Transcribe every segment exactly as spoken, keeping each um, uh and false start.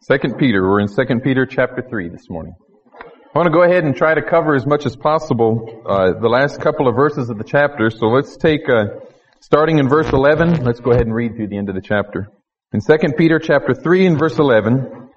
Second Peter. We're in Second Peter chapter three this morning. I want to go ahead and try to cover as much as possible uh, the last couple of verses of the chapter. So let's take, uh, starting in verse eleven, let's go ahead and read through the end of the chapter. In Second Peter chapter three and verse eleven,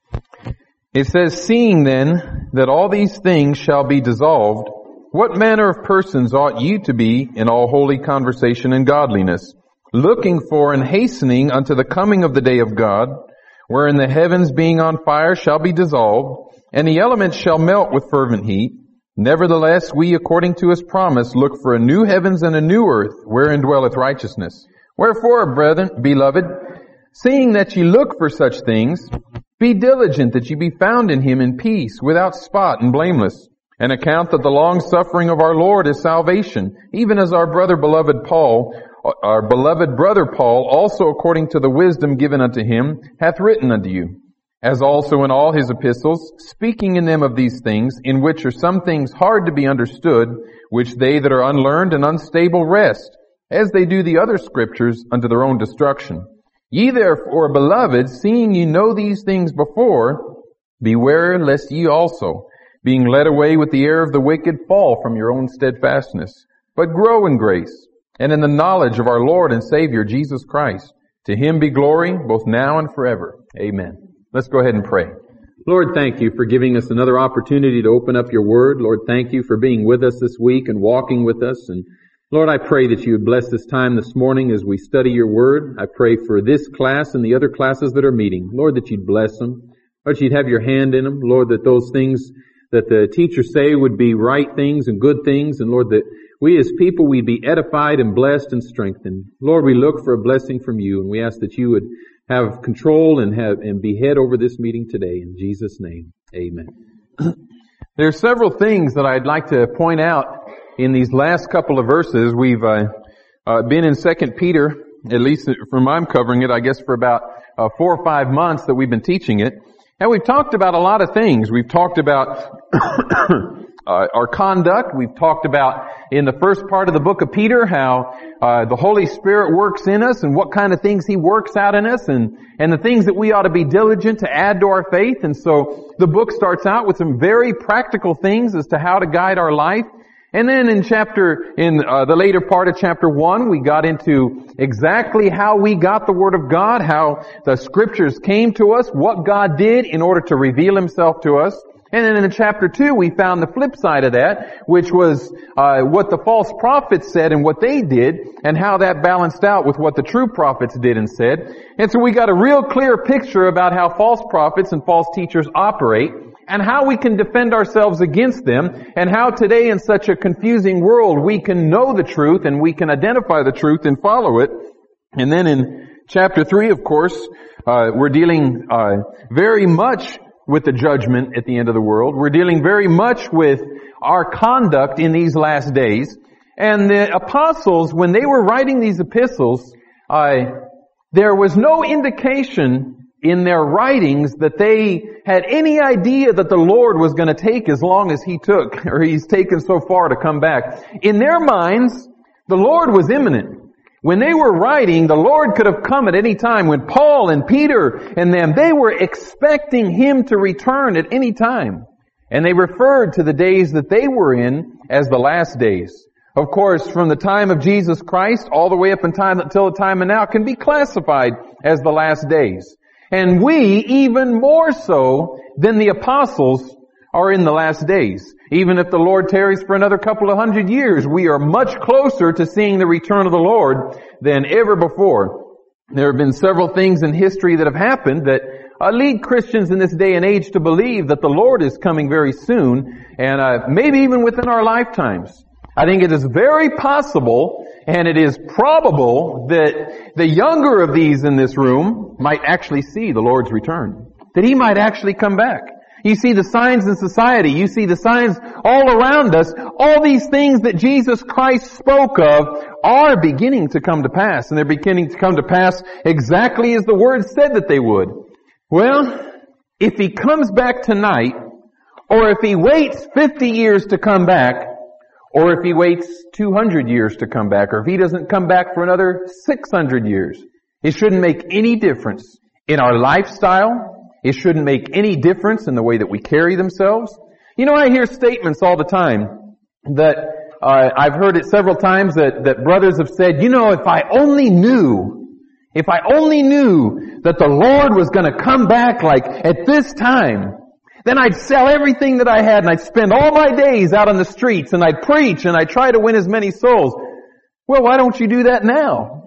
it says, "Seeing then that all these things shall be dissolved, what manner of persons ought you to be in all holy conversation and godliness, looking for and hastening unto the coming of the day of God, wherein the heavens being on fire shall be dissolved, and the elements shall melt with fervent heat. Nevertheless, we, according to his promise, look for a new heavens and a new earth, wherein dwelleth righteousness. Wherefore, brethren, beloved, seeing that ye look for such things, be diligent that ye be found in him in peace, without spot and blameless, and account that the long suffering of our Lord is salvation, even as our brother beloved Paul, our beloved brother Paul, also according to the wisdom given unto him, hath written unto you, as also in all his epistles, speaking in them of these things, in which are some things hard to be understood, which they that are unlearned and unstable wrest, as they do the other scriptures unto their own destruction. Ye therefore, beloved, seeing ye know these things before, beware lest ye also, being led away with the air of the wicked, fall from your own steadfastness, but grow in grace, and in the knowledge of our Lord and Savior Jesus Christ. To him be glory, both now and forever. Amen." Let's go ahead and pray. Lord, thank you for giving us another opportunity to open up your word. Lord, thank you for being with us this week and walking with us. And Lord, I pray that you would bless this time this morning as we study your word. I pray for this class and the other classes that are meeting. Lord, that you'd bless them. Lord, you'd have your hand in them. Lord, that those things that the teachers say would be right things and good things. And Lord, that we as people, we'd be edified and blessed and strengthened. Lord, we look for a blessing from you, and we ask that you would have control and have and be head over this meeting today. In Jesus' name, amen. There are several things that I'd like to point out in these last couple of verses. We've uh, uh, been in Second Peter, at least from I'm covering it, I guess for about uh, four or five months that we've been teaching it. And we've talked about a lot of things. We've talked about uh, our conduct. We've talked about in the first part of the book of Peter how uh, the Holy Spirit works in us and what kind of things He works out in us and, and the things that we ought to be diligent to add to our faith. And so the book starts out with some very practical things as to how to guide our life. And then in chapter, in uh, the later part of chapter one, we got into exactly how we got the Word of God, how the Scriptures came to us, what God did in order to reveal Himself to us. And then in chapter two, we found the flip side of that, which was uh, what the false prophets said and what they did, and how that balanced out with what the true prophets did and said. And so we got a real clear picture about how false prophets and false teachers operate, and how we can defend ourselves against them, and how today in such a confusing world we can know the truth and we can identify the truth and follow it. And then in chapter three, of course, uh, we're dealing uh, very much with the judgment at the end of the world. We're dealing very much with our conduct in these last days. And the apostles, when they were writing these epistles, uh, there was no indication in their writings that they had any idea that the Lord was going to take as long as He took, or He's taken so far to come back. In their minds, the Lord was imminent. When they were writing, the Lord could have come at any time. When Paul and Peter and them, they were expecting Him to return at any time. And they referred to the days that they were in as the last days. Of course, from the time of Jesus Christ all the way up in time until the time of now can be classified as the last days. And we, even more so than the apostles, are in the last days. Even if the Lord tarries for another couple of hundred years, we are much closer to seeing the return of the Lord than ever before. There have been several things in history that have happened that uh, lead Christians in this day and age to believe that the Lord is coming very soon, and uh, maybe even within our lifetimes. I think it is very possible, and it is probable, that the younger of these in this room might actually see the Lord's return. That He might actually come back. You see the signs in society. You see the signs all around us. All these things that Jesus Christ spoke of are beginning to come to pass. And they're beginning to come to pass exactly as the Word said that they would. Well, if He comes back tonight, or if He waits fifty years to come back, or if He waits two hundred years to come back, or if He doesn't come back for another six hundred years, it shouldn't make any difference in our lifestyle, It shouldn't make any difference in the way that we carry themselves. You know, I hear statements all the time that uh, I've heard it several times that, that brothers have said, you know, if I only knew, if I only knew that the Lord was going to come back like at this time, then I'd sell everything that I had and I'd spend all my days out on the streets and I'd preach and I'd try to win as many souls. Well, why don't you do that now?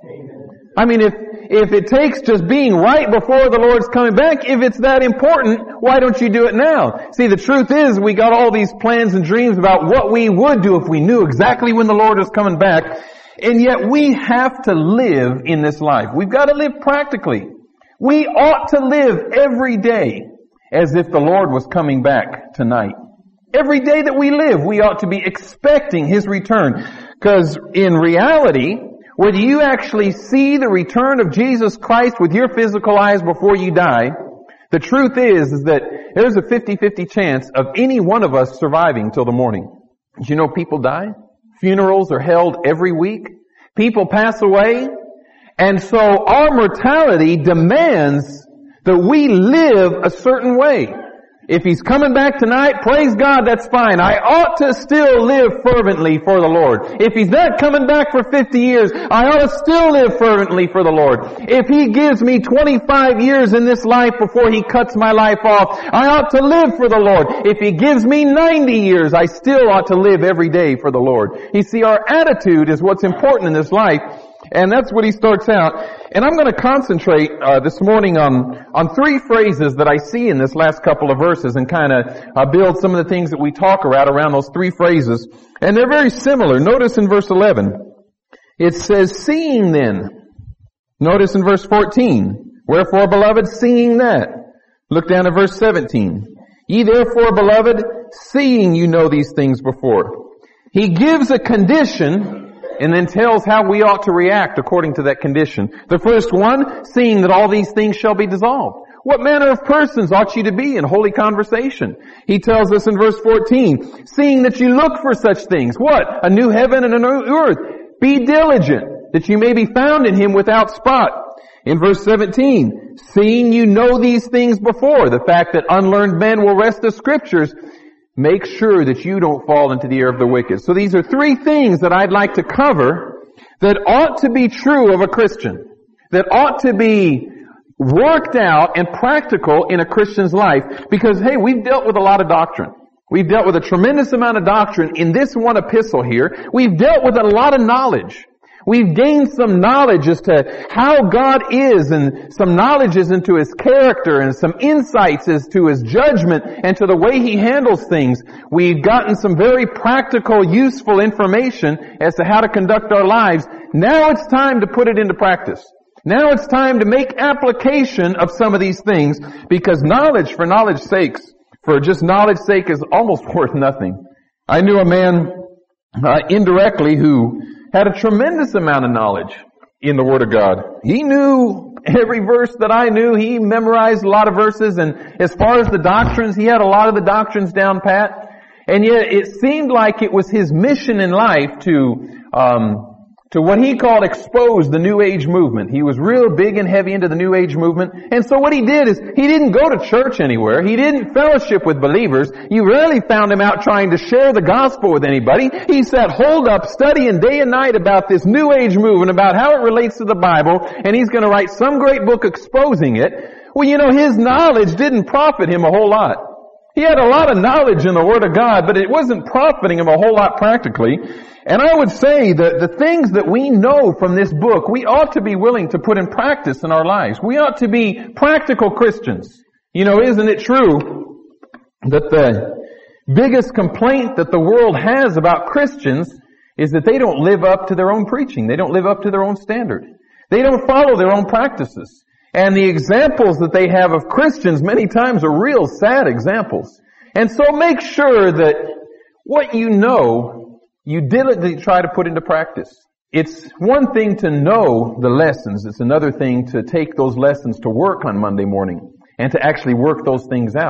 I mean, if, if it takes just being right before the Lord's coming back, if it's that important, why don't you do it now? See, the truth is we got all these plans and dreams about what we would do if we knew exactly when the Lord is coming back. And yet we have to live in this life. We've got to live practically. We ought to live every day as if the Lord was coming back tonight. Every day that we live, we ought to be expecting His return. Because in reality, whether you actually see the return of Jesus Christ with your physical eyes before you die, the truth is, is that there's a fifty-fifty chance of any one of us surviving till the morning. Did you know people die? Funerals are held every week. People pass away. And so our mortality demands that we live a certain way. If He's coming back tonight, praise God, that's fine. I ought to still live fervently for the Lord. If He's not coming back for fifty years, I ought to still live fervently for the Lord. If He gives me twenty-five years in this life before He cuts my life off, I ought to live for the Lord. If He gives me ninety years, I still ought to live every day for the Lord. You see, our attitude is what's important in this life. And that's what he starts out. And I'm going to concentrate uh, this morning on on three phrases that I see in this last couple of verses and kind of uh, build some of the things that we talk about around those three phrases. And they're very similar. Notice in verse eleven, it says, seeing then. Notice in verse fourteen, wherefore, beloved, seeing that. Look down at verse seventeen. Ye therefore, beloved, seeing you know these things before. He gives a condition and then tells how we ought to react according to that condition. The first one, seeing that all these things shall be dissolved. What manner of persons ought you to be in holy conversation? He tells us in verse fourteen, seeing that you look for such things. What? A new heaven and a new earth. Be diligent, that you may be found in Him without spot. In verse seventeen, seeing you know these things before, the fact that unlearned men will wrest the Scriptures, make sure that you don't fall into the error of the wicked. So these are three things that I'd like to cover that ought to be true of a Christian, that ought to be worked out and practical in a Christian's life. Because, hey, we've dealt with a lot of doctrine. We've dealt with a tremendous amount of doctrine in this one epistle here. We've dealt with a lot of knowledge. We've gained some knowledge as to how God is and some knowledge as into His character and some insights as to His judgment and to the way He handles things. We've gotten some very practical, useful information as to how to conduct our lives. Now it's time to put it into practice. Now it's time to make application of some of these things, because knowledge for knowledge's sake, for just knowledge's sake, is almost worth nothing. I knew a man uh, indirectly who had a tremendous amount of knowledge in the Word of God. He knew every verse that I knew. He memorized a lot of verses, and as far as the doctrines, he had a lot of the doctrines down pat. And yet it seemed like it was his mission in life to um to what he called expose the New Age movement. He was real big and heavy into the New Age movement. And so what he did is he didn't go to church anywhere. He didn't fellowship with believers. You rarely found him out trying to share the gospel with anybody. He sat holed up studying day and night about this New Age movement, about how it relates to the Bible, and he's going to write some great book exposing it. Well, you know, his knowledge didn't profit him a whole lot. He had a lot of knowledge in the Word of God, but it wasn't profiting him a whole lot practically. And I would say that the things that we know from this book, we ought to be willing to put in practice in our lives. We ought to be practical Christians. You know, isn't it true that the biggest complaint that the world has about Christians is that they don't live up to their own preaching. They don't live up to their own standard. They don't follow their own practices. And the examples that they have of Christians many times are real sad examples. And so make sure that what you know, you diligently try to put into practice. It's one thing to know the lessons. It's another thing to take those lessons to work on Monday morning and to actually work those things out.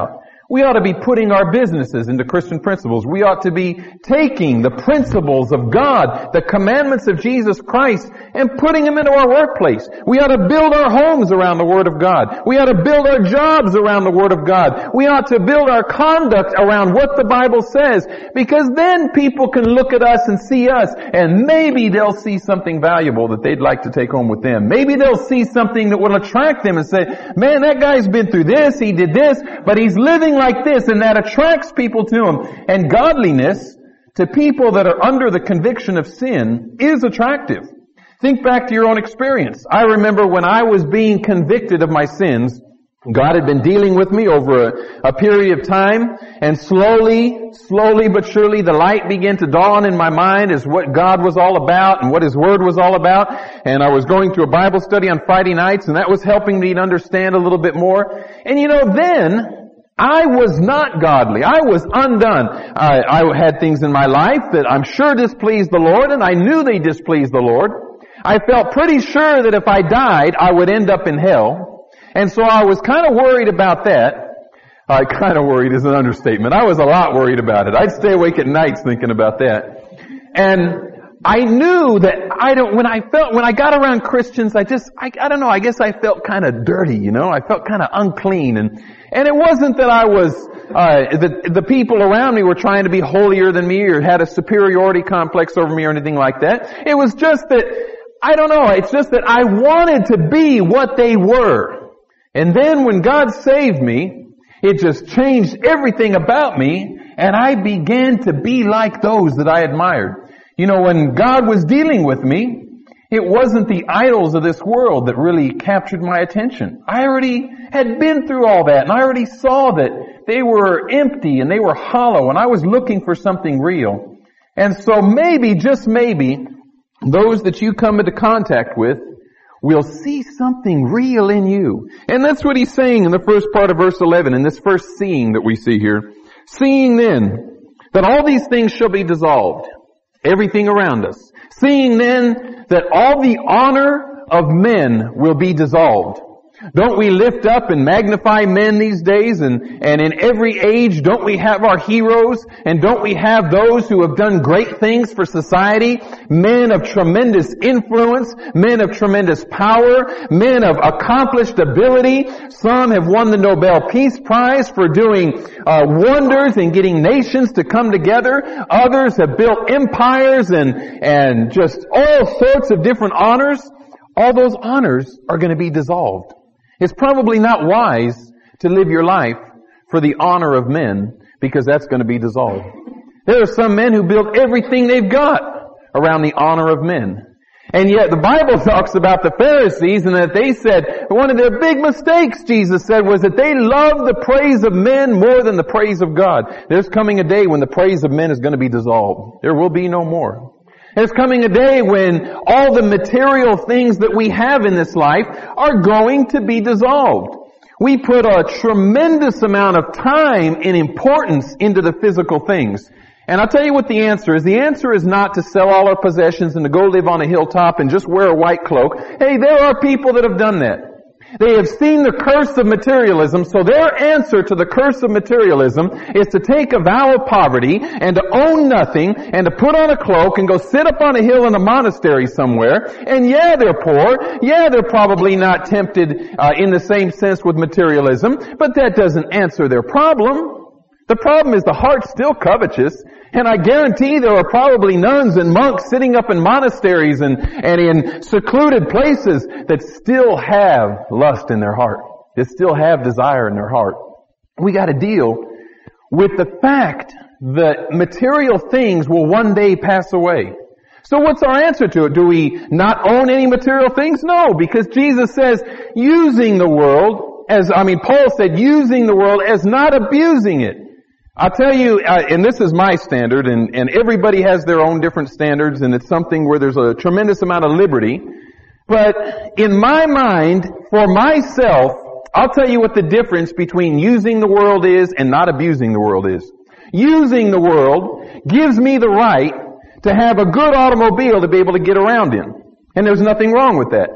We ought to be putting our businesses into Christian principles. We ought to be taking the principles of God, the commandments of Jesus Christ, and putting them into our workplace. We ought to build our homes around the Word of God. We ought to build our jobs around the Word of God. We ought to build our conduct around what the Bible says, because then people can look at us and see us, and maybe they'll see something valuable that they'd like to take home with them. Maybe they'll see something that will attract them and say, man, that guy's been through this, he did this, but he's living like this, and that attracts people to him. And godliness to people that are under the conviction of sin is attractive. Think back to your own experience. I remember when I was being convicted of my sins, God had been dealing with me over a, a period of time, and slowly, slowly but surely the light began to dawn in my mind as what God was all about and what His Word was all about. And I was going to a Bible study on Friday nights, and that was helping me to understand a little bit more. And you know, then I was not godly. I was undone. I, I had things in my life that I'm sure displeased the Lord, and I knew they displeased the Lord. I felt pretty sure that if I died, I would end up in hell. And so I was kind of worried about that. Uh, kind of worried is an understatement. I was a lot worried about it. I'd stay awake at nights thinking about that. And I knew that I don't, when I felt, when I got around Christians, I just, I, I don't know, I guess I felt kind of dirty, you know, I felt kind of unclean. And, and it wasn't that I was, uh, the, the people around me were trying to be holier than me or had a superiority complex over me or anything like that. It was just that, I don't know, it's just that I wanted to be what they were. And then when God saved me, it just changed everything about me, and I began to be like those that I admired. You know, when God was dealing with me, it wasn't the idols of this world that really captured my attention. I already had been through all that, and I already saw that they were empty and they were hollow, and I was looking for something real. And so maybe, just maybe, those that you come into contact with will see something real in you. And that's what he's saying in the first part of verse eleven, in this first seeing that we see here. Seeing then that all these things shall be dissolved, everything around us. Seeing then that all the honor of men will be dissolved. Don't we lift up and magnify men these days? And, and in every age, don't we have our heroes? And don't we have those who have done great things for society? Men of tremendous influence, men of tremendous power, men of accomplished ability. Some have won the Nobel Peace Prize for doing uh, wonders and getting nations to come together. Others have built empires and, and just all sorts of different honors. All those honors are going to be dissolved. It's probably not wise to live your life for the honor of men, because that's going to be dissolved. There are some men who build everything they've got around the honor of men. And yet the Bible talks about the Pharisees, and that they said, one of their big mistakes, Jesus said, was that they loved the praise of men more than the praise of God. There's coming a day when the praise of men is going to be dissolved. There will be no more. There's coming a day when all the material things that we have in this life are going to be dissolved. We put a tremendous amount of time and importance into the physical things. And I'll tell you what the answer is. The answer is not to sell all our possessions and to go live on a hilltop and just wear a white cloak. Hey, there are people that have done that. They have seen the curse of materialism, so their answer to the curse of materialism is to take a vow of poverty and to own nothing and to put on a cloak and go sit up on a hill in a monastery somewhere. And yeah, they're poor. Yeah, they're probably not tempted uh, in the same sense with materialism, but that doesn't answer their problem. The problem is the heart's still covetous, and I guarantee there are probably nuns and monks sitting up in monasteries and, and in secluded places that still have lust in their heart, that still have desire in their heart. We got to deal with the fact that material things will one day pass away. So what's our answer to it? Do we not own any material things? No, because Jesus says using the world as, I mean, Paul said using the world as not abusing it. I'll tell you, uh, and this is my standard, and, and everybody has their own different standards, and it's something where there's a tremendous amount of liberty. But in my mind, for myself, I'll tell you what the difference between using the world is and not abusing the world is. Using the world gives me the right to have a good automobile to be able to get around in. And there's nothing wrong with that.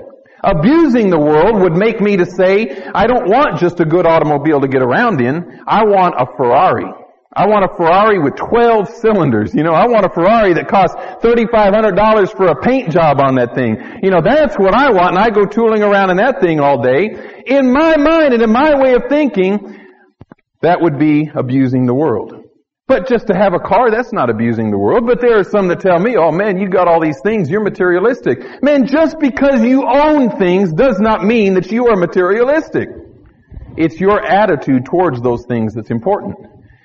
Abusing the world would make me to say, I don't want just a good automobile to get around in. I want a Ferrari. I want a Ferrari with twelve cylinders. You know, I want a Ferrari that costs thirty-five hundred dollars for a paint job on that thing. You know, that's what I want, and I go tooling around in that thing all day. In my mind and in my way of thinking, that would be abusing the world. But just to have a car, that's not abusing the world. But there are some that tell me, oh man, you got all these things, you're materialistic. Man, just because you own things does not mean that you are materialistic. It's your attitude towards those things that's important.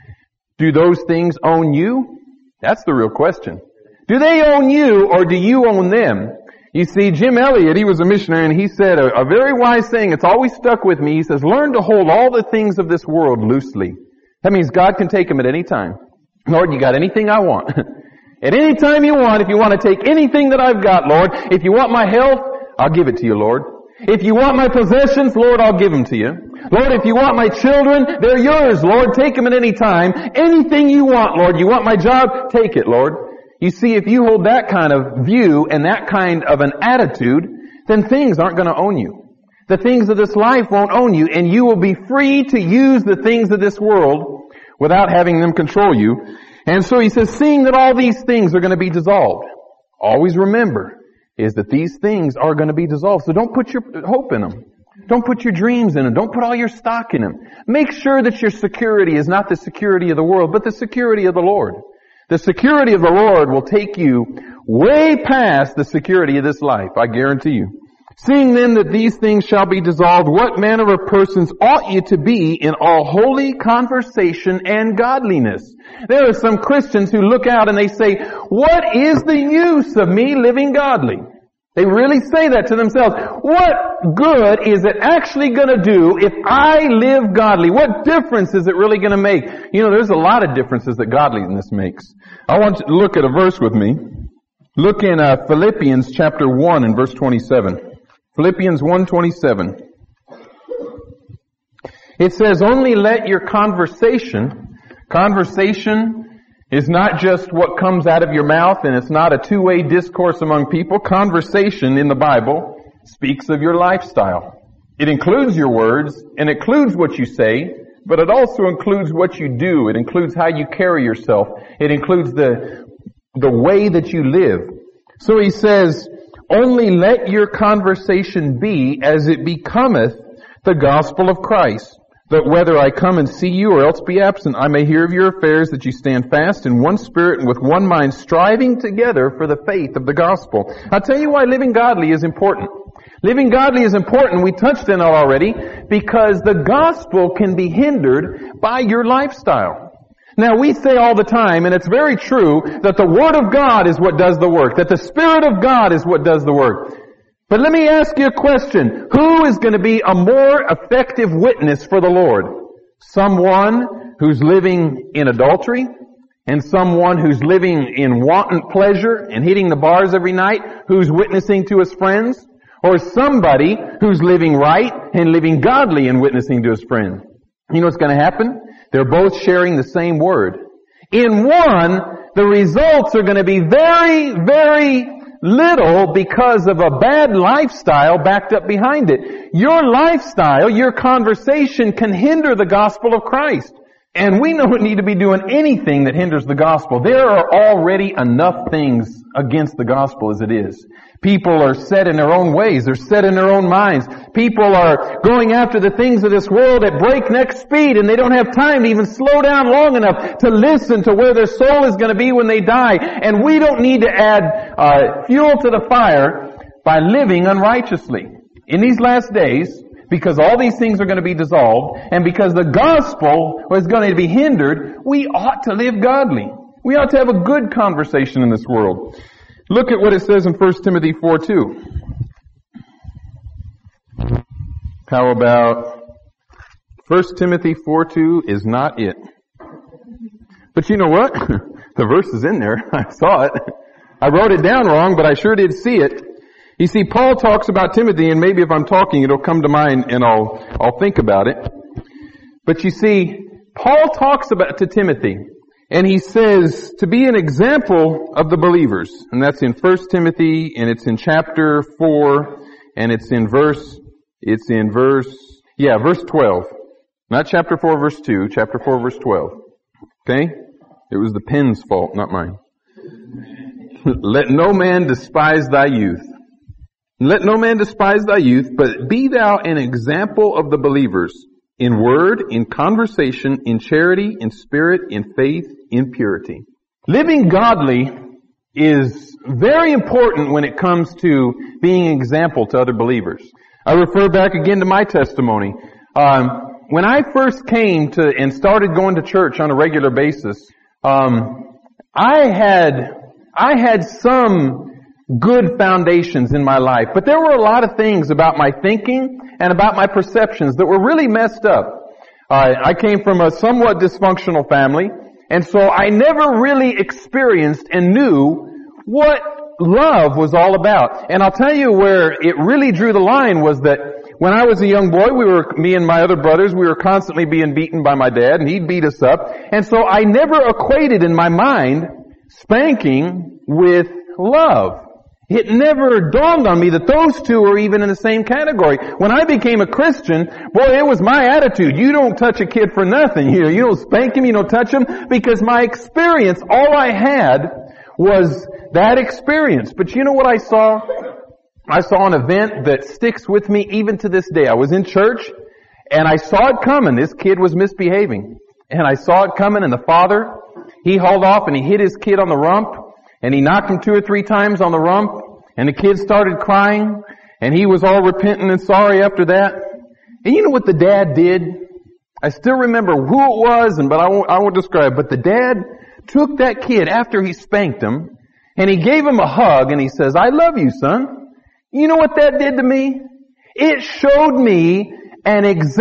Do those things own you? That's the real question. Do they own you or do you own them? You see, Jim Elliot, he was a missionary, and he said a, a very wise saying. It's always stuck with me. He says, learn to hold all the things of this world loosely. That means God can take them at any time. Lord, you got anything I want. At any time you want, if you want to take anything that I've got, Lord, if you want my health, I'll give it to you, Lord. If you want my possessions, Lord, I'll give them to you. Lord, if you want my children, they're yours, Lord. Take them at any time. Anything you want, Lord. You want my job? Take it, Lord. You see, if you hold that kind of view and that kind of an attitude, then things aren't going to own you. The things of this life won't own you, and you will be free to use the things of this world without having them control you. And so he says, seeing that all these things are going to be dissolved, always remember is that these things are going to be dissolved. So don't put your hope in them. Don't put your dreams in them. Don't put all your stock in them. Make sure that your security is not the security of the world, but the security of the Lord. The security of the Lord will take you way past the security of this life, I guarantee you. Seeing then that these things shall be dissolved, what manner of persons ought you to be in all holy conversation and godliness? There are some Christians who look out and they say, what is the use of me living godly? They really say that to themselves. What good is it actually going to do if I live godly? What difference is it really going to make? You know, there's a lot of differences that godliness makes. I want you to look at a verse with me. Look in uh, Philippians chapter one and verse twenty-seven. Philippians one twenty-seven. It says, only let your conversation, conversation is not just what comes out of your mouth, and it's not a two-way discourse among people. Conversation in the Bible speaks of your lifestyle. It includes your words, and it includes what you say, but it also includes what you do. It includes how you carry yourself. It includes the, the way that you live. So he says, only let your conversation be as it becometh the gospel of Christ, that whether I come and see you or else be absent, I may hear of your affairs, that you stand fast in one spirit and with one mind, striving together for the faith of the gospel. I'll tell you why living godly is important. Living godly is important, we touched on it already, because the gospel can be hindered by your lifestyle. Now, we say all the time, and it's very true, that the Word of God is what does the work, that the Spirit of God is what does the work. But let me ask you a question. Who is going to be a more effective witness for the Lord? Someone who's living in adultery, and someone who's living in wanton pleasure and hitting the bars every night, who's witnessing to his friends? Or somebody who's living right and living godly and witnessing to his friends? You know what's going to happen? They're both sharing the same word. In one, the results are going to be very, very little because of a bad lifestyle backed up behind it. Your lifestyle, your conversation can hinder the gospel of Christ. And we don't need to be doing anything that hinders the gospel. There are already enough things against the gospel as it is. People are set in their own ways. They're set in their own minds. People are going after the things of this world at breakneck speed, and they don't have time to even slow down long enough to listen to where their soul is going to be when they die. And we don't need to add uh, fuel to the fire by living unrighteously. In these last days, because all these things are going to be dissolved, and because the gospel is going to be hindered, we ought to live godly. We ought to have a good conversation in this world. Look at what it says in First Timothy four two. How about First Timothy four two is not it. But you know what? The verse is in there. I saw it. I wrote it down wrong, but I sure did see it. You see, Paul talks about Timothy, and maybe if I'm talking, it'll come to mind and I'll, I'll think about it. But you see, Paul talks about to Timothy, and he says to be an example of the believers. And that's in First Timothy, and it's in chapter four, and it's in verse, it's in verse, yeah, verse twelve. Not chapter four, verse two, chapter four, verse twelve. Okay? It was the pen's fault, not mine. Let no man despise thy youth. Let no man despise thy youth, but be thou an example of the believers, in word, in conversation, in charity, in spirit, in faith, in purity. Living godly is very important when it comes to being an example to other believers. I refer back again to my testimony. Um, when I first came to and started going to church on a regular basis, um, I had I had some good foundations in my life, but there were a lot of things about my thinking and about my perceptions that were really messed up. Uh, I came from a somewhat dysfunctional family, and so I never really experienced and knew what love was all about. And I'll tell you where it really drew the line was that when I was a young boy, we were, me and my other brothers, we were constantly being beaten by my dad, and he'd beat us up. And so I never equated in my mind spanking with love. It never dawned on me that those two were even in the same category. When I became a Christian, boy, it was my attitude. You don't touch a kid for nothing. You know, you don't spank him, you don't touch him, because my experience, all I had was that experience. But you know what I saw? I saw an event that sticks with me even to this day. I was in church, and I saw it coming. This kid was misbehaving. And I saw it coming, and the father, he hauled off and he hit his kid on the rump, and he knocked him two or three times on the rump, and the kid started crying, and he was all repentant and sorry after that. And you know what the dad did? I still remember who it was, and but I won't, I won't describe, but the dad took that kid after he spanked him, and he gave him a hug, and he says, "I love you, son." You know what that did to me? It showed me an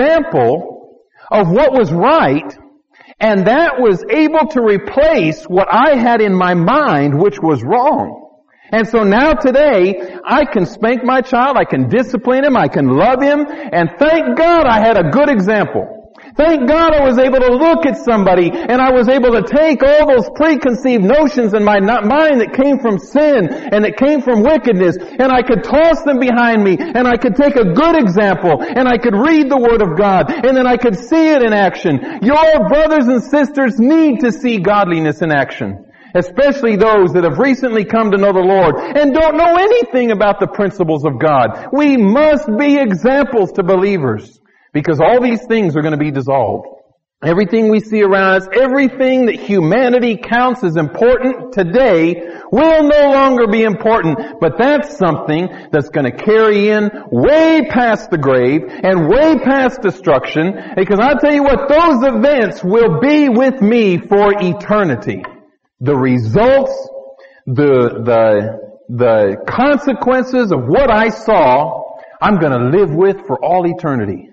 example of what was right, and that was able to replace what I had in my mind, which was wrong. And so now today, I can spank my child, I can discipline him, I can love him, and thank God I had a good example. Thank God I was able to look at somebody and I was able to take all those preconceived notions in my mind that came from sin and that came from wickedness, and I could toss them behind me, and I could take a good example, and I could read the Word of God, and then I could see it in action. Your brothers and sisters need to see godliness in action, especially those that have recently come to know the Lord and don't know anything about the principles of God. We must be examples to believers, because all these things are going to be dissolved. Everything we see around us, everything that humanity counts as important today will no longer be important. But that's something that's going to carry in way past the grave and way past destruction. Because I'll tell you what, those events will be with me for eternity. The results, the, the, the consequences of what I saw, I'm going to live with for all eternity.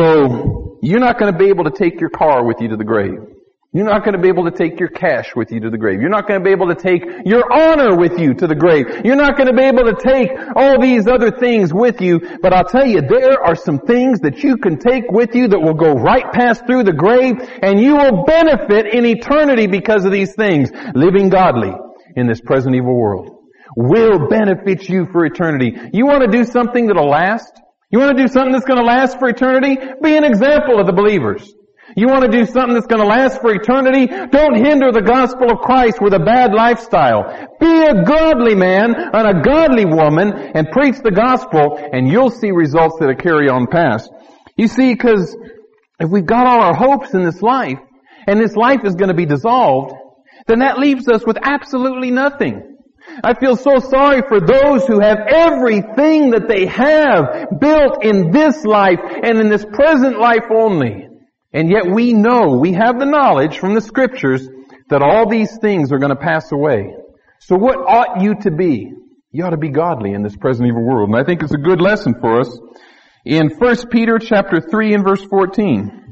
So, you're not going to be able to take your car with you to the grave. You're not going to be able to take your cash with you to the grave. You're not going to be able to take your honor with you to the grave. You're not going to be able to take all these other things with you. But I'll tell you, there are some things that you can take with you that will go right past through the grave, and you will benefit in eternity because of these things. Living godly in this present evil world will benefit you for eternity. You want to do something that'll last? You want to do something that's going to last for eternity? Be an example of the believers. You want to do something that's going to last for eternity? Don't hinder the gospel of Christ with a bad lifestyle. Be a godly man and a godly woman and preach the gospel, and you'll see results that'll carry on past. You see, because if we've got all our hopes in this life, and this life is going to be dissolved, then that leaves us with absolutely nothing. I feel so sorry for those who have everything that they have built in this life and in this present life only. And yet we know, we have the knowledge from the Scriptures that all these things are going to pass away. So what ought you to be? You ought to be godly in this present evil world. And I think it's a good lesson for us in First Peter chapter three and verse fourteen.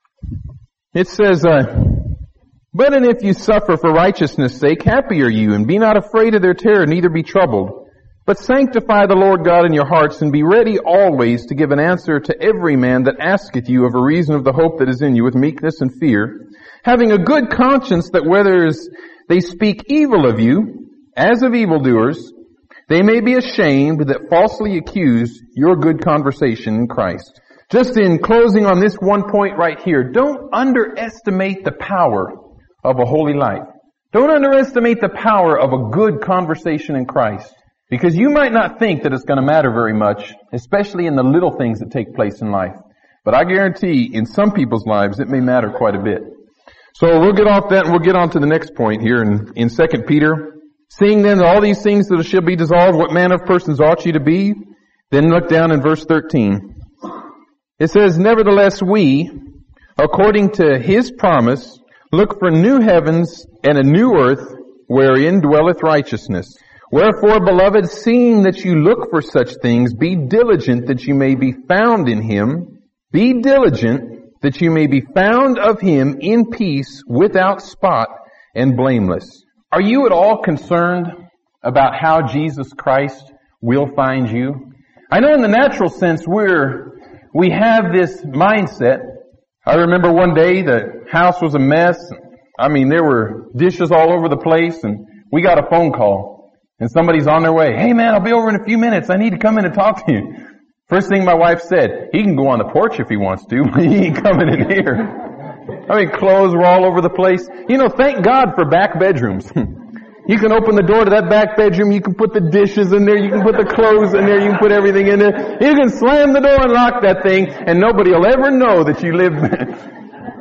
It says, uh, "But and if you suffer for righteousness' sake, happy are you, and be not afraid of their terror, neither be troubled. But sanctify the Lord God in your hearts, and be ready always to give an answer to every man that asketh you of a reason of the hope that is in you, with meekness and fear, having a good conscience, that whether they speak evil of you, as of evildoers, they may be ashamed that falsely accuse your good conversation in Christ. Just in closing on this one point right here, don't underestimate the power of a holy life. Don't underestimate the power of a good conversation in Christ. Because you might not think that it's going to matter very much, especially in the little things that take place in life. But I guarantee in some people's lives it may matter quite a bit. So we'll get off that and we'll get on to the next point here in, in Second Peter. Seeing then that all these things that shall be dissolved, what manner of persons ought you to be? Then look down in verse thirteen. It says, nevertheless we, according to his promise, look for new heavens and a new earth wherein dwelleth righteousness. Wherefore, beloved, seeing that you look for such things, be diligent that you may be found in him. Be diligent that you may be found of him in peace, without spot and blameless. Are you at all concerned about how Jesus Christ will find you? I know in the natural sense we're, we have this mindset. I remember one day the house was a mess. I mean, there were dishes all over the place, and we got a phone call. And somebody's on their way. Hey man, I'll be over in a few minutes. I need to come in and talk to you. First thing my wife said, he can go on the porch if he wants to, but he ain't coming in here. I mean, clothes were all over the place. You know, thank God for back bedrooms. You can open the door to that back bedroom, you can put the dishes in there, you can put the clothes in there, you can put everything in there. You can slam the door and lock that thing, and nobody will ever know that you live there.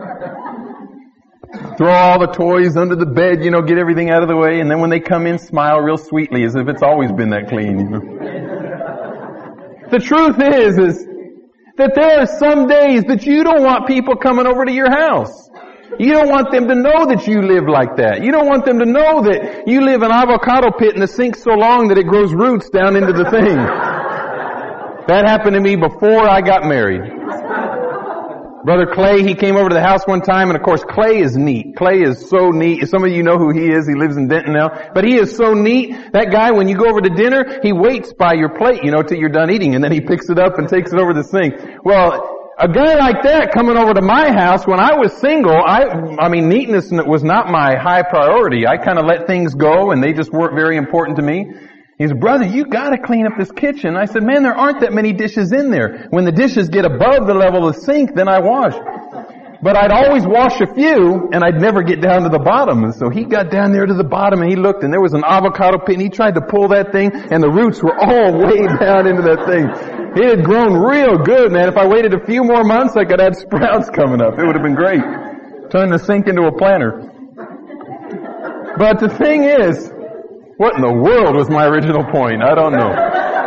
Throw all the toys under the bed, you know, get everything out of the way, and then when they come in, smile real sweetly as if it's always been that clean, you know. The truth is, is that there are some days that you don't want people coming over to your house. You don't want them to know that you live like that. You don't want them to know that you live in an avocado pit and the sink's so long that it grows roots down into the thing. That happened to me before I got married. Brother Clay, he came over to the house one time, and of course Clay is neat. Clay is so neat. Some of you know who he is. He lives in Denton now. But he is so neat. That guy, when you go over to dinner, he waits by your plate, you know, till you're done eating, and then he picks it up and takes it over the sink. Well, a guy like that coming over to my house, when I was single, I, I mean, neatness was not my high priority. I kind of let things go, and they just weren't very important to me. He said, brother, you gotta clean up this kitchen. I said, man, there aren't that many dishes in there. When the dishes get above the level of the sink, then I wash. But I'd always wash a few, and I'd never get down to the bottom. And so he got down there to the bottom, and he looked, and there was an avocado pit, and he tried to pull that thing, and the roots were all way down into that thing. It had grown real good, man. If I waited a few more months, I could have sprouts coming up. It would have been great. Turn the sink into a planter. But the thing is, what in the world was my original point? I don't know.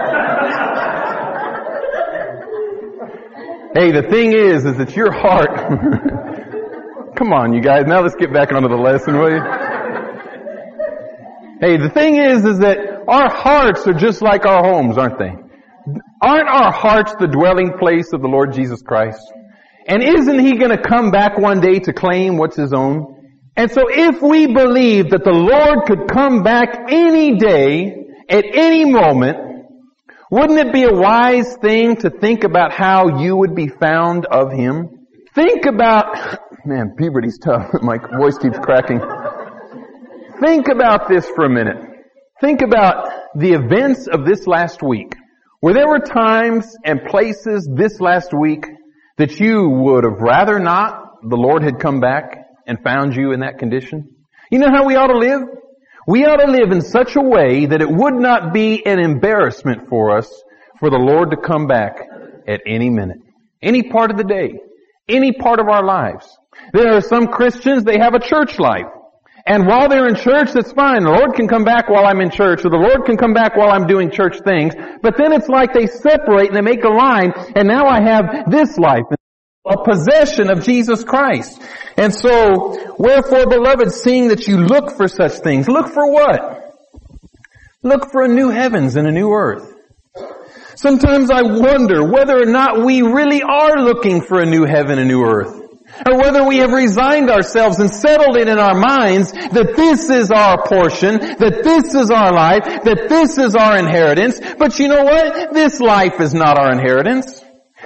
Hey, the thing is, is that your heart... Come on, you guys. Now let's get back onto the lesson, will you? Hey, the thing is, is that our hearts are just like our homes, aren't they? Aren't our hearts the dwelling place of the Lord Jesus Christ? And isn't He going to come back one day to claim what's His own? And so if we believe that the Lord could come back any day, at any moment, wouldn't it be a wise thing to think about how you would be found of Him? Think about, man, puberty's tough. My voice keeps cracking. Think about this for a minute. Think about the events of this last week. Where there were times and places this last week that you would have rather not the Lord had come back and found you in that condition? You know how we ought to live? We ought to live in such a way that it would not be an embarrassment for us for the Lord to come back at any minute, any part of the day, any part of our lives. There are some Christians, they have a church life. And while they're in church, that's fine. The Lord can come back while I'm in church, or the Lord can come back while I'm doing church things. But then it's like they separate and they make a line, and now I have this life, a possession of Jesus Christ. And so, wherefore, beloved, seeing that you look for such things, look for what? Look for a new heavens and a new earth. Sometimes I wonder whether or not we really are looking for a new heaven and new earth. Or whether we have resigned ourselves and settled it in our minds that this is our portion, that this is our life, that this is our inheritance. But you know what? This life is not our inheritance.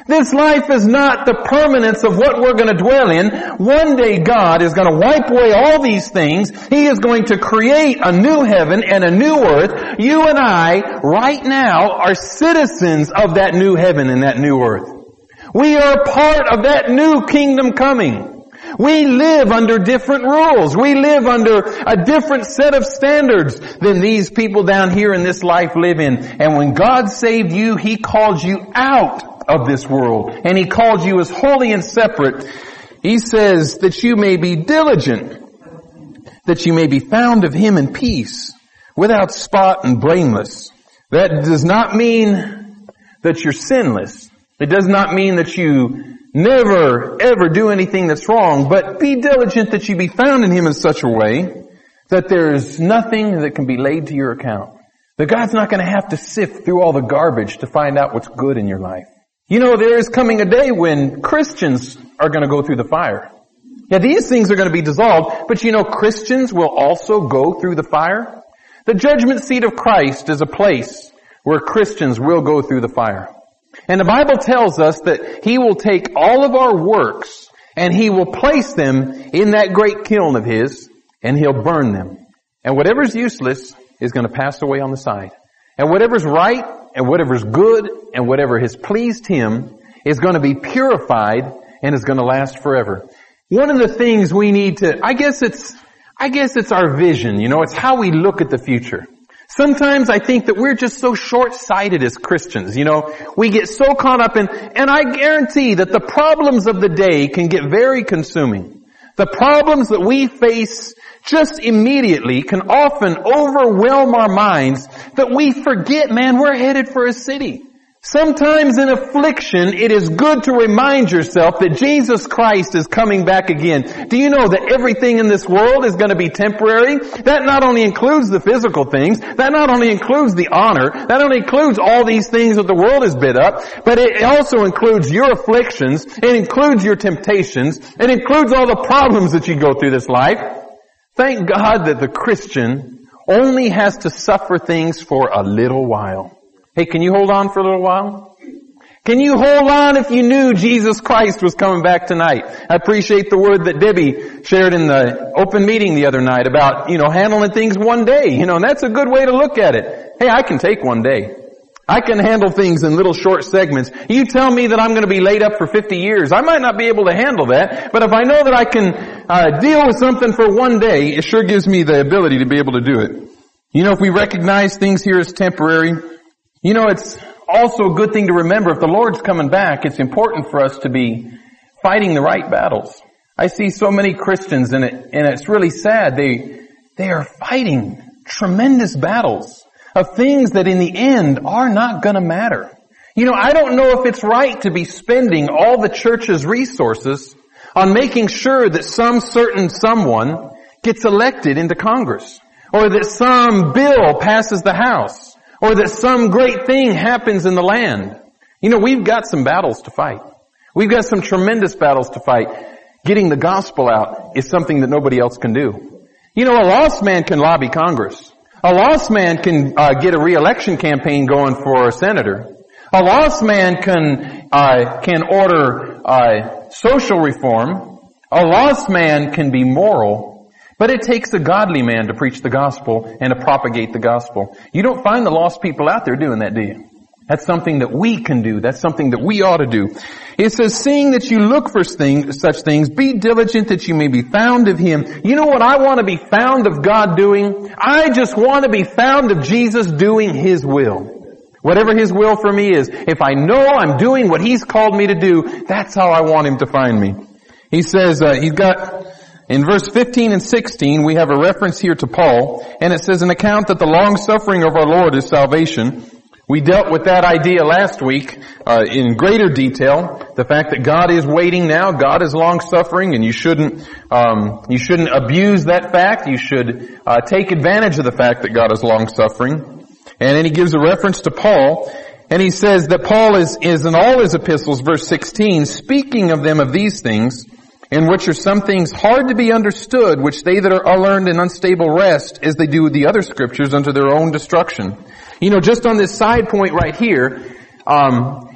This life is not the permanence of what we're going to dwell in. One day God is going to wipe away all these things. He is going to create a new heaven and a new earth. You and I, right now, are citizens of that new heaven and that new earth. We are part of that new kingdom coming. We live under different rules. We live under a different set of standards than these people down here in this life live in. And when God saved you, He called you out of this world. And He called you as holy and separate. He says that you may be diligent, that you may be found of Him in peace, without spot and blameless. That does not mean that you're sinless. It does not mean that you never, ever do anything that's wrong, but be diligent that you be found in Him in such a way that there's nothing that can be laid to your account. That God's not going to have to sift through all the garbage to find out what's good in your life. You know, there is coming a day when Christians are going to go through the fire. Yeah, these things are going to be dissolved, but you know, Christians will also go through the fire. The judgment seat of Christ is a place where Christians will go through the fire. And the Bible tells us that He will take all of our works and He will place them in that great kiln of His and He'll burn them. And whatever's useless is going to pass away on the side. And whatever's right and whatever's good and whatever has pleased Him is going to be purified and is going to last forever. One of the things we need to, I guess it's, I guess it's our vision, you know, it's how we look at the future. Sometimes I think that we're just so short-sighted as Christians, you know. We get so caught up in, and I guarantee that the problems of the day can get very consuming. The problems that we face just immediately can often overwhelm our minds that we forget, man, we're headed for a city. Sometimes in affliction, it is good to remind yourself that Jesus Christ is coming back again. Do you know that everything in this world is going to be temporary? That not only includes the physical things, that not only includes the honor, that only includes all these things that the world has bid up, but it also includes your afflictions, it includes your temptations, it includes all the problems that you go through this life. Thank God that the Christian only has to suffer things for a little while. Hey, can you hold on for a little while? Can you hold on if you knew Jesus Christ was coming back tonight? I appreciate the word that Debbie shared in the open meeting the other night about, you know, handling things one day. You know, and that's a good way to look at it. Hey, I can take one day. I can handle things in little short segments. You tell me that I'm going to be laid up for fifty years. I might not be able to handle that, but if I know that I can uh, deal with something for one day, it sure gives me the ability to be able to do it. You know, if we recognize things here as temporary, you know, it's also a good thing to remember if the Lord's coming back, it's important for us to be fighting the right battles. I see so many Christians and it, and it's really sad. They, they are fighting tremendous battles of things that in the end are not going to matter. You know, I don't know if it's right to be spending all the church's resources on making sure that some certain someone gets elected into Congress, or that some bill passes the House, or that some great thing happens in the land. You know, we've got some battles to fight. We've got some tremendous battles to fight. Getting the gospel out is something that nobody else can do. You know, a lost man can lobby Congress. A lost man can uh, get a re-election campaign going for a senator. A lost man can uh, can order uh, social reform. A lost man can be moral. But it takes a godly man to preach the gospel and to propagate the gospel. You don't find the lost people out there doing that, do you? That's something that we can do. That's something that we ought to do. It says, seeing that you look for things, such things, be diligent that you may be found of Him. You know what I want to be found of God doing? I just want to be found of Jesus doing His will. Whatever His will for me is. If I know I'm doing what He's called me to do, that's how I want Him to find me. He says, uh, He's got... In verse fifteen and sixteen, we have a reference here to Paul, and it says, an account that the long-suffering of our Lord is salvation. We dealt with that idea last week uh, in greater detail, the fact that God is waiting now, God is long-suffering, and you shouldn't um, you shouldn't abuse that fact. You should uh, take advantage of the fact that God is long-suffering. And then he gives a reference to Paul, and he says that Paul is, is in all his epistles, verse sixteen, speaking of them of these things, in which are some things hard to be understood, which they that are unlearned and unstable wrest, as they do with the other scriptures, unto their own destruction. You know, just on this side point right here, um,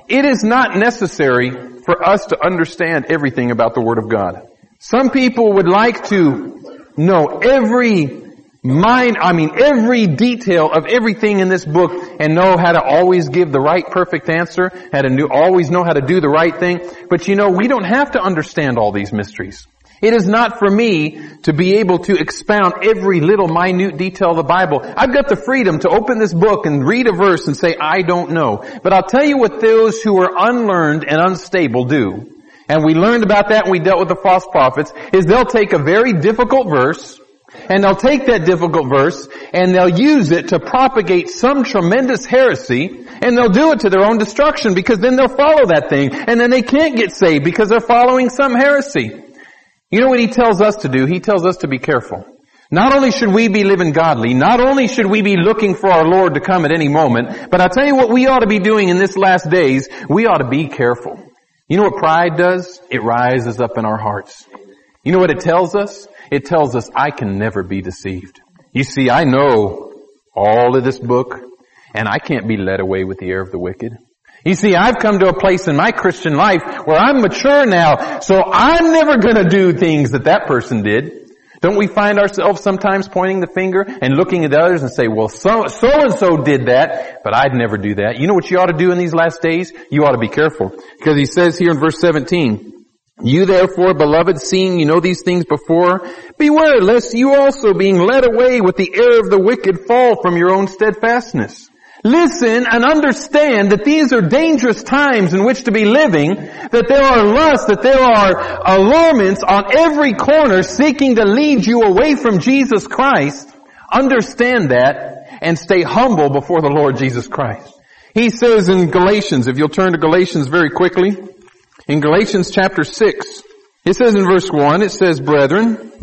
it is not necessary for us to understand everything about the Word of God. Some people would like to know every mind, I mean every detail of everything in this book and know how to always give the right perfect answer, how to know, always know how to do the right thing. But you know, we don't have to understand all these mysteries. It is not for me to be able to expound every little minute detail of the Bible. I've got the freedom to open this book and read a verse and say, I don't know. But I'll tell you what those who are unlearned and unstable do. And we learned about that when we dealt with the false prophets, is they'll take a very difficult verse, and they'll take that difficult verse, and they'll use it to propagate some tremendous heresy, and they'll do it to their own destruction, because then they'll follow that thing, and then they can't get saved because they're following some heresy. You know what he tells us to do? He tells us to be careful. Not only should we be living godly, not only should we be looking for our Lord to come at any moment, but I'll tell you what we ought to be doing in this last days. We ought to be careful. You know what pride does? It rises up in our hearts. You know what it tells us? It tells us, I can never be deceived. You see, I know all of this book, and I can't be led away with the error of the wicked. You see, I've come to a place in my Christian life where I'm mature now, so I'm never going to do things that that person did. Don't we find ourselves sometimes pointing the finger and looking at others and say, well, so, so-and-so did that, but I'd never do that. You know what you ought to do in these last days? You ought to be careful. Because he says here in verse seventeen, you therefore, beloved, seeing you know these things before, beware lest you also being led away with the error of the wicked fall from your own steadfastness. Listen and understand that these are dangerous times in which to be living, that there are lusts, that there are allurements on every corner seeking to lead you away from Jesus Christ. Understand that and stay humble before the Lord Jesus Christ. He says in Galatians, if you'll turn to Galatians very quickly, in Galatians chapter six, it says in verse one, it says, brethren,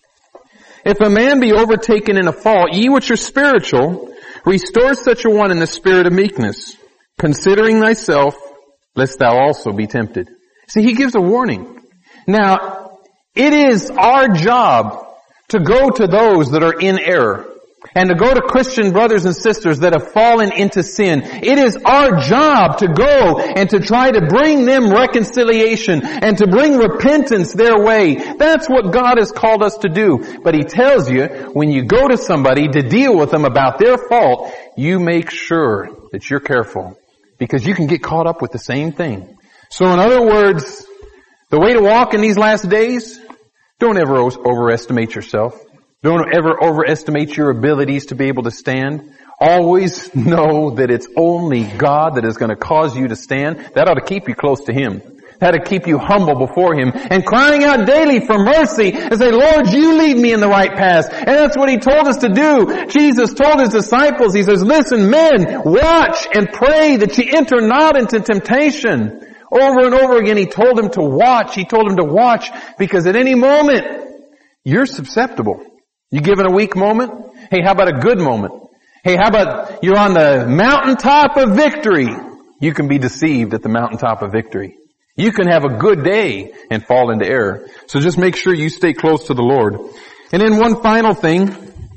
if a man be overtaken in a fault, ye which are spiritual, restore such a one in the spirit of meekness, considering thyself, lest thou also be tempted. See, he gives a warning. Now, it is our job to go to those that are in error, and to go to Christian brothers and sisters that have fallen into sin. It is our job to go and to try to bring them reconciliation and to bring repentance their way. That's what God has called us to do. But he tells you, when you go to somebody to deal with them about their fault, you make sure that you're careful, because you can get caught up with the same thing. So in other words, the way to walk in these last days, don't ever overestimate yourself. Don't ever overestimate your abilities to be able to stand. Always know that it's only God that is going to cause you to stand. That ought to keep you close to Him. That ought to keep you humble before Him and crying out daily for mercy and say, Lord, you lead me in the right path. And that's what He told us to do. Jesus told His disciples, He says, listen, men, watch and pray that ye enter not into temptation. Over and over again, He told them to watch. He told them to watch because at any moment, you're susceptible. You given a weak moment? Hey, how about a good moment? Hey, how about you're on the mountaintop of victory? You can be deceived at the mountaintop of victory. You can have a good day and fall into error. So just make sure you stay close to the Lord. And then one final thing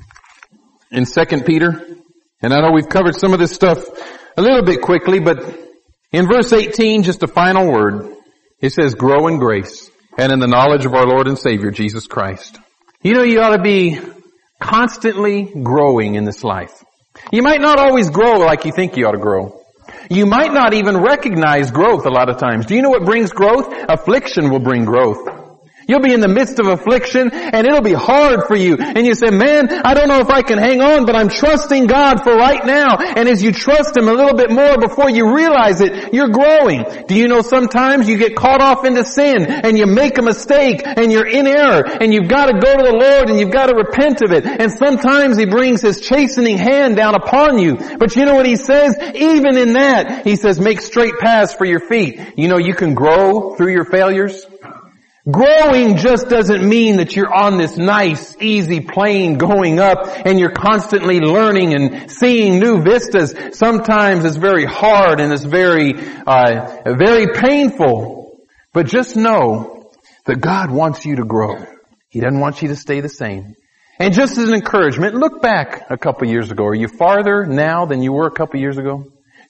in Second Peter, and I know we've covered some of this stuff a little bit quickly, but in verse eighteen, just a final word. It says, grow in grace and in the knowledge of our Lord and Savior, Jesus Christ. You know, you ought to be constantly growing in this life. You might not always grow like you think you ought to grow. You might not even recognize growth a lot of times. Do you know what brings growth? Affliction will bring growth. You'll be in the midst of affliction and it'll be hard for you. And you say, man, I don't know if I can hang on, but I'm trusting God for right now. And as you trust Him a little bit more before you realize it, you're growing. Do you know sometimes you get caught off into sin and you make a mistake and you're in error and you've got to go to the Lord and you've got to repent of it. And sometimes He brings His chastening hand down upon you. But you know what He says? Even in that, He says, make straight paths for your feet. You know, you can grow through your failures. Growing just doesn't mean that you're on this nice, easy plane going up and you're constantly learning and seeing new vistas. Sometimes it's very hard and it's very, uh, very painful. But just know that God wants you to grow. He doesn't want you to stay the same. And just as an encouragement, look back a couple years ago. Are you farther now than you were a couple years ago?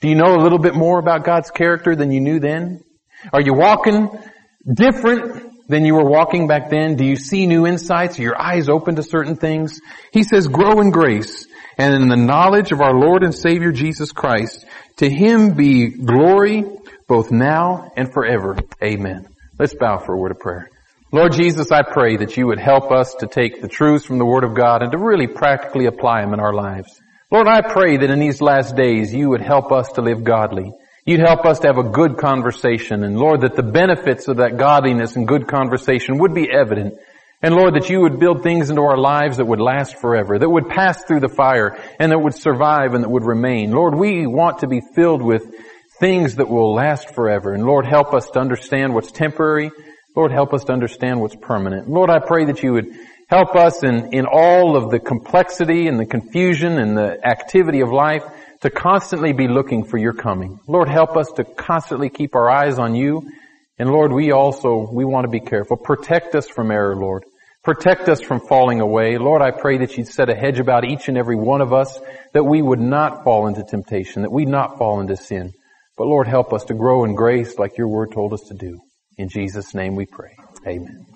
Do you know a little bit more about God's character than you knew then? Are you walking different than you were walking back then? Do you see new insights? Are your eyes open to certain things? He says, grow in grace and in the knowledge of our Lord and Savior Jesus Christ. To Him be glory both now and forever. Amen. Let's bow for a word of prayer. Lord Jesus, I pray that you would help us to take the truths from the Word of God and to really practically apply them in our lives. Lord, I pray that in these last days you would help us to live godly. You'd help us to have a good conversation. And Lord, that the benefits of that godliness and good conversation would be evident. And Lord, that you would build things into our lives that would last forever, that would pass through the fire and that would survive and that would remain. Lord, we want to be filled with things that will last forever. And Lord, help us to understand what's temporary. Lord, help us to understand what's permanent. Lord, I pray that you would help us in, in all of the complexity and the confusion and the activity of life to constantly be looking for your coming. Lord, help us to constantly keep our eyes on you. And Lord, we also, we want to be careful. Protect us from error, Lord. Protect us from falling away. Lord, I pray that you'd set a hedge about each and every one of us, that we would not fall into temptation, that we'd not fall into sin. But Lord, help us to grow in grace like your word told us to do. In Jesus' name we pray. Amen.